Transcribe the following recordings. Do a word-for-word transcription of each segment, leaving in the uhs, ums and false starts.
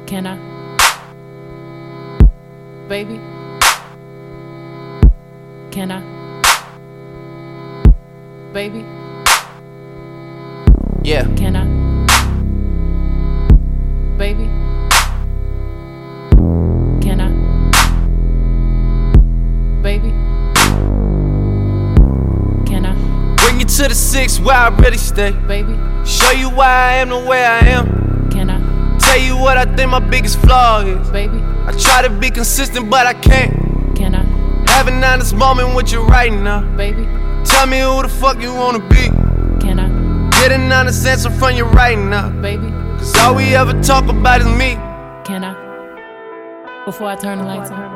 Can I? Baby? Can I? Baby? Yeah. Can I? Baby? Can I? Baby? Can I? Bring you to the six where I really stay. Baby? Show you why I am the way I am. Can I? Tell you what I think my biggest flaw is. Baby? I try to be consistent, but I can't. Can I? Have an honest moment with you right now. Baby? Tell me who the fuck you wanna be. Can I? Get an honest answer from you right now. Baby? Cause all we ever talk about is me. Can I? Before I turn the lights on.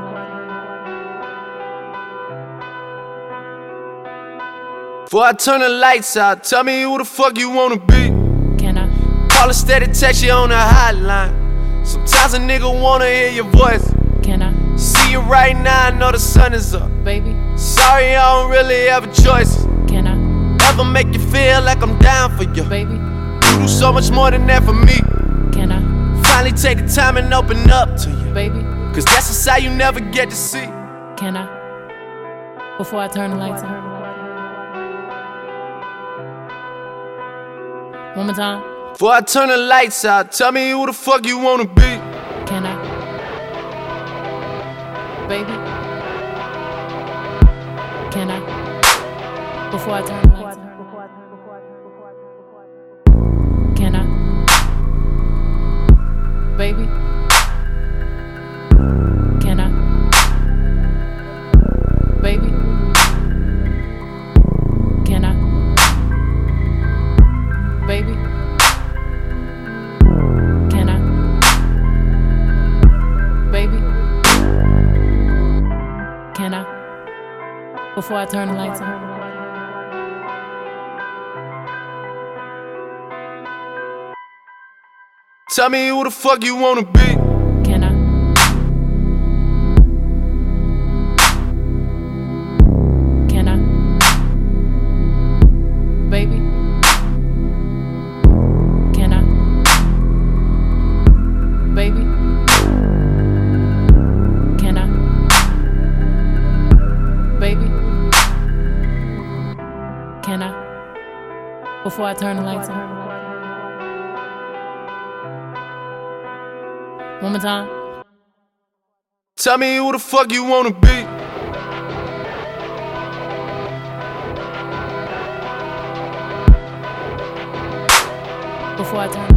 Before I turn the lights out, tell me who the fuck you wanna be. Can I? Call a steady text you on the hotline. Sometimes a nigga wanna hear your voice. Can I? See you right now, I know the sun is up. Baby? Sorry, I don't really have a choice. Can I? Ever make you feel like I'm down for you? Baby? You do so much more than that for me. Can I? Finally take the time and open up to you. Baby? Cause that's a side you never get to see. Can I? Before I turn the lights on. One more time. Before I turn the lights out, tell me who the fuck you wanna be. Can I? Baby? Can I? Before I turn the lights on. Can I? Baby? Can I? Baby? Can I? Baby? Can I? Baby? Can I? Before I turn the lights on. Tell me who the fuck you wanna be. Can I? Can I? Baby? Can I? Baby? Can I? Baby? Can I? Before I turn the lights on. One more time. Tell me who the fuck you wanna be. Before I turn